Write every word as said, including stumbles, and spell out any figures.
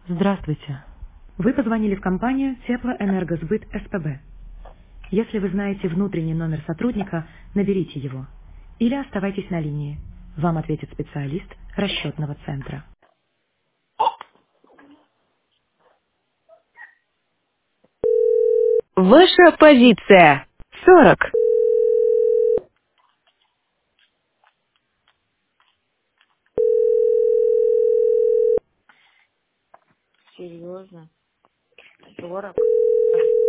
Здравствуйте. Вы позвонили в компанию Теплоэнергосбыт СПБ. Если вы знаете внутренний номер сотрудника, наберите его. Или оставайтесь на линии. Вам ответит специалист расчетного центра. Ваша позиция. сорок. Серьезно? Сорок?